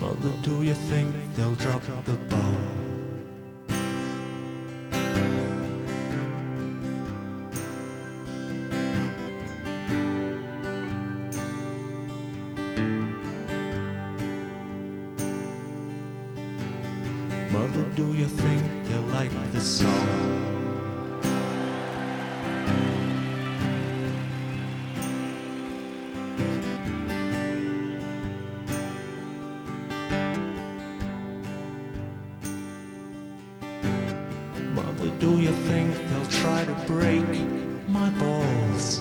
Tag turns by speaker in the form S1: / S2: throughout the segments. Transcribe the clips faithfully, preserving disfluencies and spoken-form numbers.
S1: Mother, do you think they'll drop the ball? Mother, do you think they'll like the song? Mother, do you think they'll try to break my balls?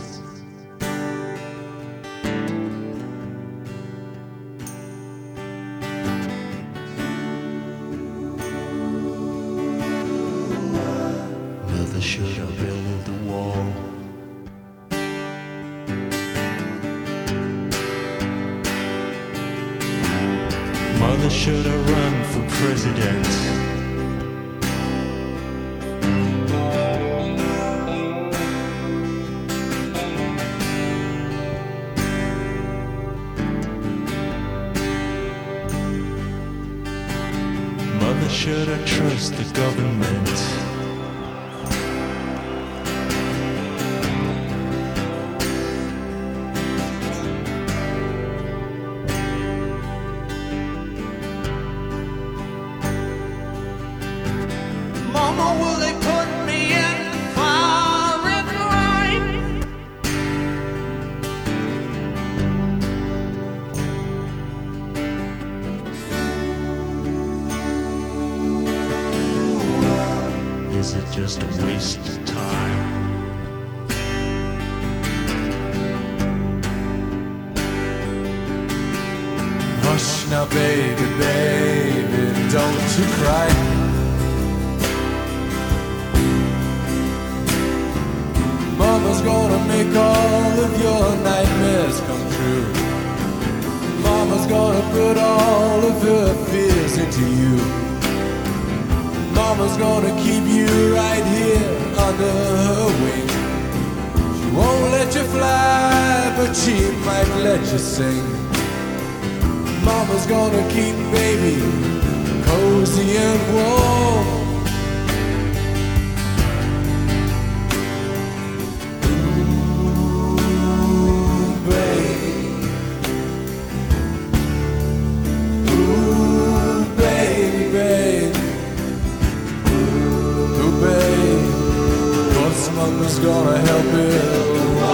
S1: Mother, should I build a wall? Mother, should I run for president? Mother, should I trust the government? Mama, will they put me in the firing line? Is it just a waste of time?
S2: Hush now, baby, baby, don't you cry. Mama's gonna make all of your nightmares come true. Mama's gonna put all of her fears into you. Mama's gonna keep you right here under her wing. She won't let you fly, but she might let you sing. Mama's gonna keep baby cozy and warm. Mama's gonna help it.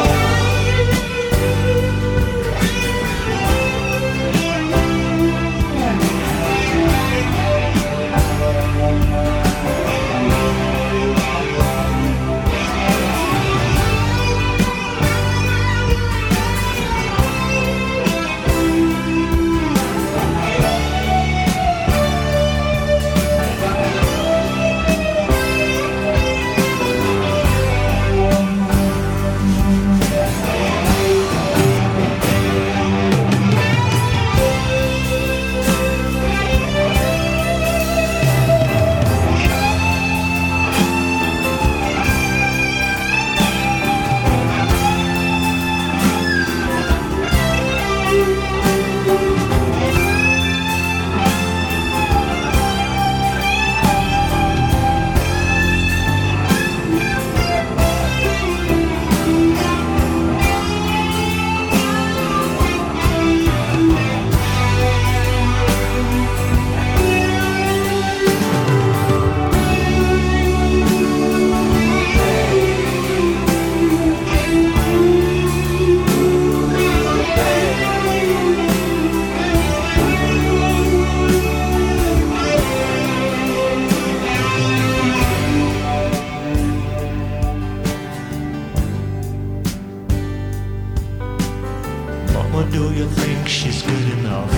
S1: Or do you think she's good enough?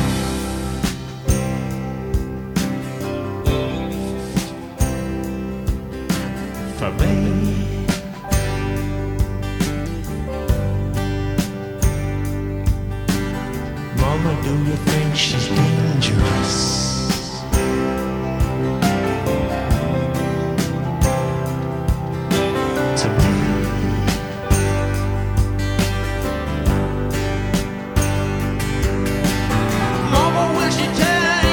S1: For me? Mama, do you think she's dangerous?
S2: Mama, will she tell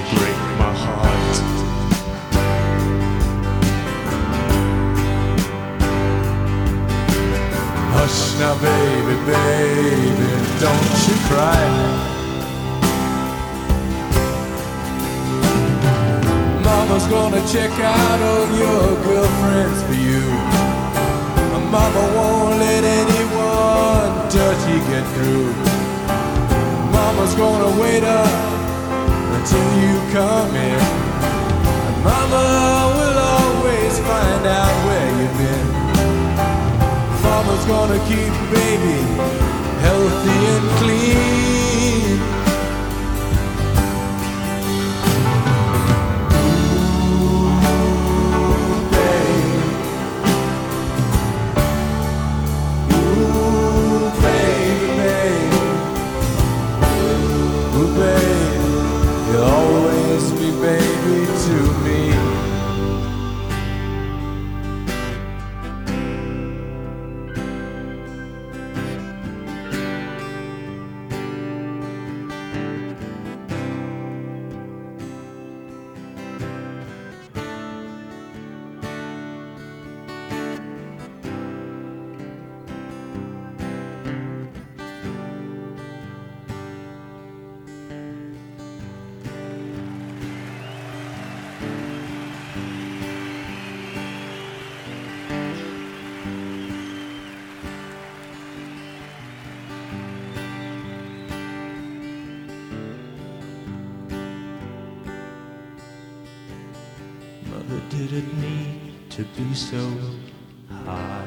S3: break my heart.
S2: Hush now, baby, baby, don't you cry. Mama's gonna check out all your girlfriends for you. Mama won't let anyone dirty get through. Mama's gonna wait up until you come in. And Mama will always find out where you've been. Mama's gonna keep baby healthy and clean. You'll always be baby to me.
S3: Mother didn't need to be so high.